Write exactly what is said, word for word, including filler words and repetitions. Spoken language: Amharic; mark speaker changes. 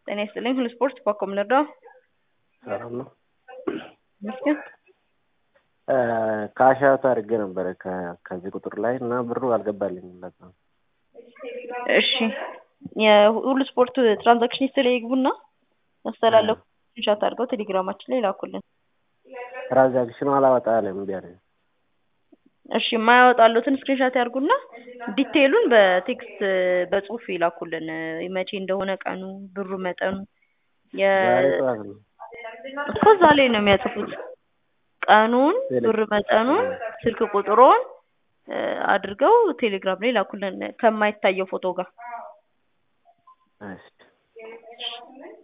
Speaker 1: ጤና ይስጥልኝ ሁሉ ስፖርት በኮም ልርዳው?
Speaker 2: ሰላም ነው።
Speaker 1: መስገን
Speaker 2: ካሻት አድርጌ ነበረ ከዚህ ቁጥር ላይ እና ብሩ አልገባልኝም ለዛ።
Speaker 1: እሺ የሁሉ ስፖርት ትራንዛክሽን ሂስትሪ ይግቡና ያስተላለፉ ስክሪንሾት አድርገው ቴሌግራማችን ላይ ላኩልን።
Speaker 2: ትራንዛክሽኑ አላወጣ አለ እምቢ አለኝ።
Speaker 1: እሺ የማያወጣሉትን ስክሪንሾት ያርጉና ዲቴይሉን በቴክስት በጽሁፍ ይላኩልን። መቼ እንደሆነ ቀኑ፣ ብሩ መጠኑ የ
Speaker 2: ዛሬ ጠዋት ነው
Speaker 1: እኮ እዛ ላይ ነው የሚያጽፉት። ቀኑን፣ ብር መጠኑን፣ ስልክ ቁጥሩን አድርገው ቴሌግራም ላይ ላኩልን ከማይታየው ፎቶ ጋር።
Speaker 2: እሺ